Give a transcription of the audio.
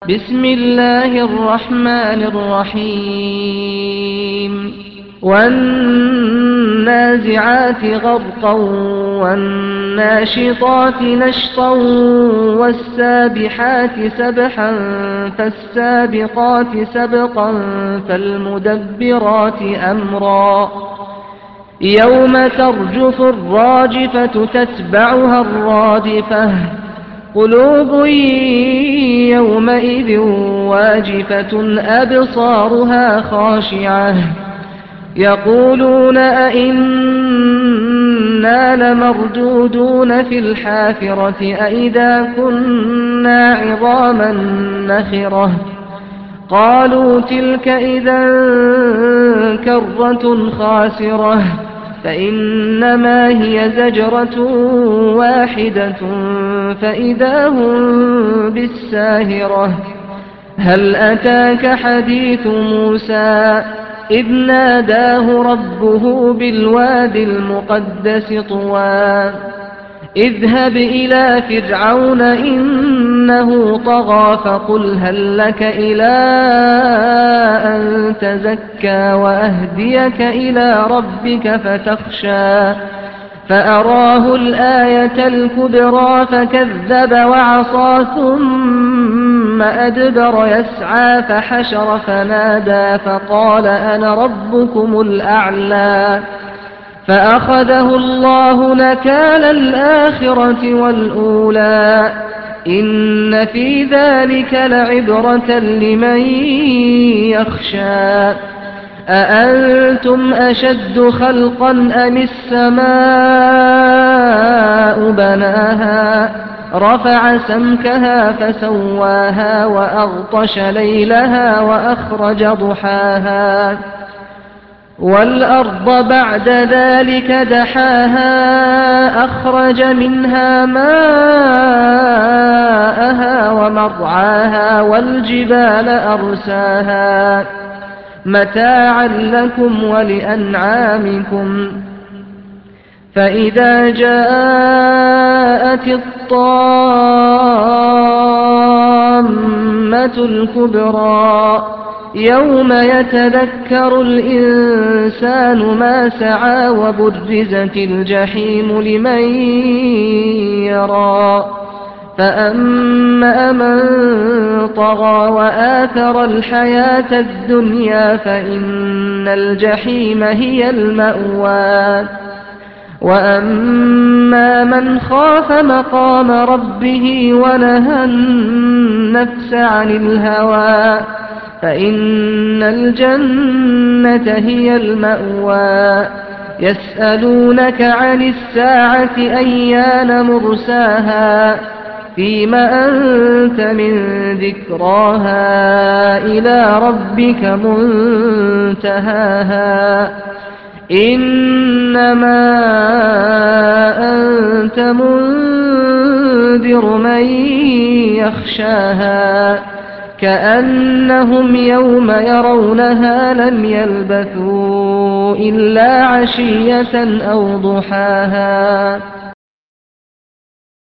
بسم الله الرحمن الرحيم والنازعات غرقا والناشطات نشطا والسابحات سبحا فالسابقات سبقا فالمدبرات أمرا يوم ترجف الراجفة تتبعها الرادفة قلوب يومئذ واجفة أبصارها خاشعة يقولون أئنا لمردودون في الحافرة أئذا كنا عظاما نخرة قالوا تلك إذا كرة خاسرة فإنما هي زجرة واحدة فإذا هم بالساهرة هل أتاك حديث موسى إذ ناداه ربه بالوادي المقدس طوى اذهب إلى فرعون إنه طغى فقل هل لك إلى أن تزكى وأهديك إلى ربك فتخشى فأراه الآية الكبرى فكذب وعصى ثم أدبر يسعى فحشر فنادى فقال أنا ربكم الأعلى فأخذه الله نكال الآخرة والأولى إن في ذلك لعبرة لمن يخشى أأنتم أشد خلقا أم السماء بناها رفع سمكها فسواها وأغطش ليلها وأخرج ضحاها والأرض بعد ذلك دحاها أخرج منها ماءها ومرعاها والجبال أرساها متاعا لكم ولأنعامكم فإذا جاءت الطامة الكبرى يوم يتذكر الإنسان ما سعى وبرزت الجحيم لمن يرى فأما من طغى وآثر الحياة الدنيا فإن الجحيم هي المأوى وأما من خاف مقام ربه ونهى النفس عن الهوى فإن الجنة هي المأوى يسألونك عن الساعة أيان مرساها فيم أنت من ذكراها إلى ربك منتهاها إنما أنت منذر من يخشاها كأنهم يوم يرونها لم يلبثوا إلا عشية أو ضحاها